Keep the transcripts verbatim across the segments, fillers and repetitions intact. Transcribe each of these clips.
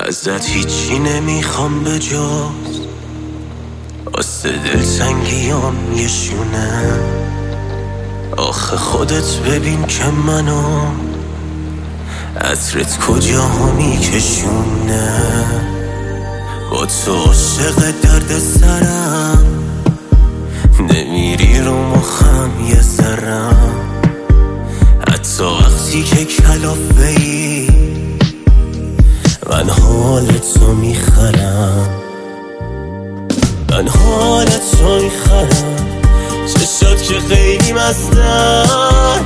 ازت هیچی نمیخوام به جز واسه دلتنگیام یه شونه. آخه خودت ببین که منو عطرت کجاها میکشونه. با تو عاشق درد سرم نمیری رو مخم یه ذرم. حتی وقتی که کلافه ای من حالتو میخرم. من حالتو میخرم. چشات که خیلی مستن.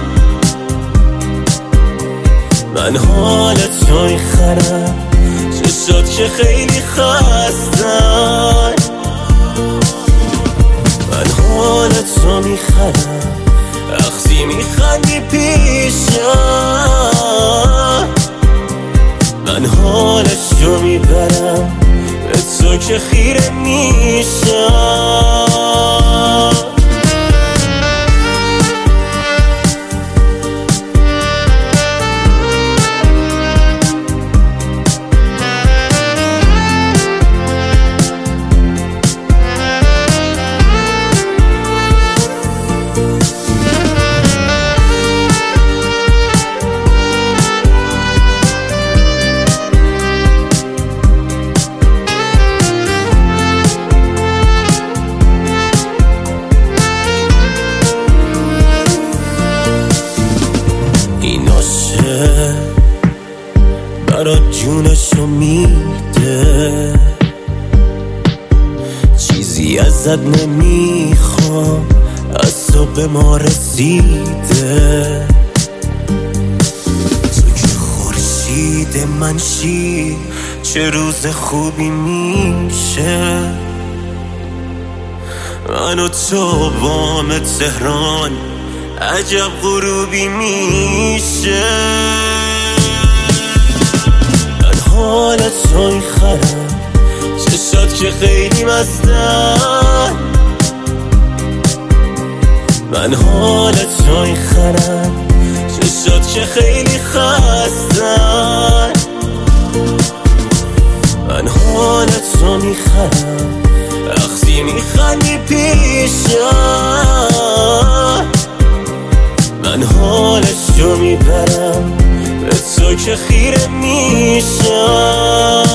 من حالتو میخرم. چشات که خیلی خستن. من حالتو میخرم. وقتی میخندی پیشم من حالشو میبرم. به تو که خیره میشم. برات جونشو میده. چیزی ازت نمیخوام از تو به ما رسیده. تو که خورشید منشی چه روز خوبی میشه. من و تو بام تهران عجب غروبی میشه. حالتو میخرم. چشات که خیلی مستن. من حالتو میخرم. چشات که خیلی خستن. من حالتو میخرم. وقتی میخندی پیشم من حالشو میبرم. به تو که خیره میشم.